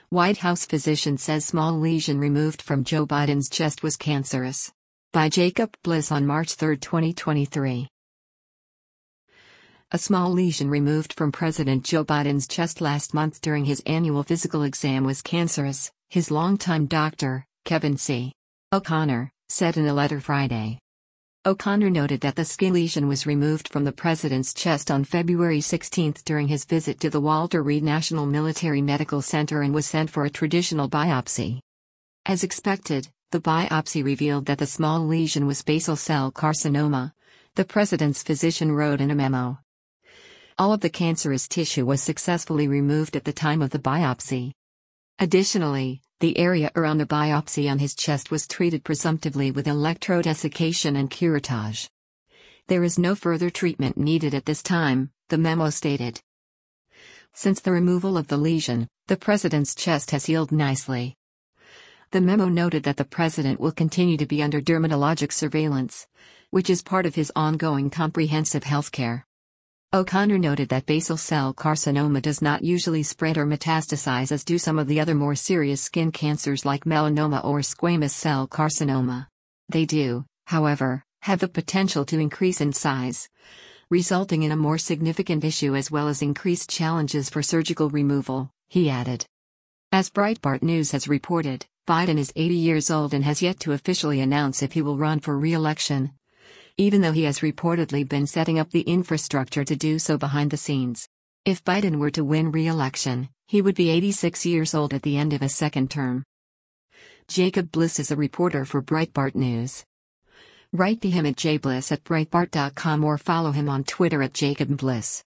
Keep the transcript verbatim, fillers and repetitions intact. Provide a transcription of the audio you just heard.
White House physician says small lesion removed from Joe Biden's chest was cancerous. By Jacob Bliss on March third, twenty twenty-three. A small lesion removed from President Joe Biden's chest last month during his annual physical exam was cancerous, his longtime doctor, Kevin C. O'Connor, said in a letter Friday. O'Connor noted that the skin lesion was removed from the president's chest on February sixteenth during his visit to the Walter Reed National Military Medical Center and was sent for a traditional biopsy. As expected, the biopsy revealed that the small lesion was basal cell carcinoma, the president's physician wrote in a memo. All of the cancerous tissue was successfully removed at the time of the biopsy. Additionally, the area around the biopsy on his chest was treated presumptively with electrode desiccation and curettage. There is no further treatment needed at this time, the memo stated. Since the removal of the lesion, the president's chest has healed nicely. The memo noted that the president will continue to be under dermatologic surveillance, which is part of his ongoing comprehensive health care. O'Connor noted that basal cell carcinoma does not usually spread or metastasize as do some of the other more serious skin cancers like melanoma or squamous cell carcinoma. They do, however, have the potential to increase in size, resulting in a more significant issue as well as increased challenges for surgical removal, he added. As Breitbart News has reported, Biden is eighty years old and has yet to officially announce if he will run for re-election, even though he has reportedly been setting up the infrastructure to do so behind the scenes. If Biden were to win re-election, he would be eighty-six years old at the end of a second term. Jacob Bliss is a reporter for Breitbart News. Write to him at jbliss at breitbart dot com or follow him on Twitter at Jacob Bliss.